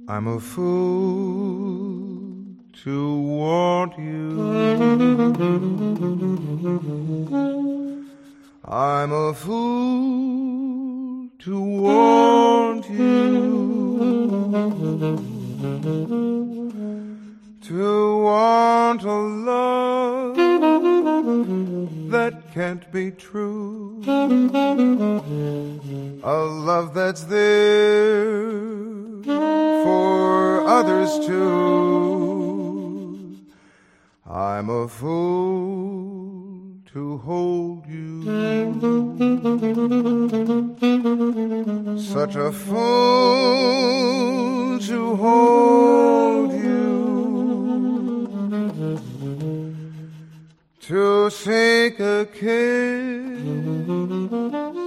I'm a fool to want you. I'm a fool to want you. To want a love that can't be true. A love that's there for others too. I'm a fool to hold you. Such a fool to hold you. To take a kiss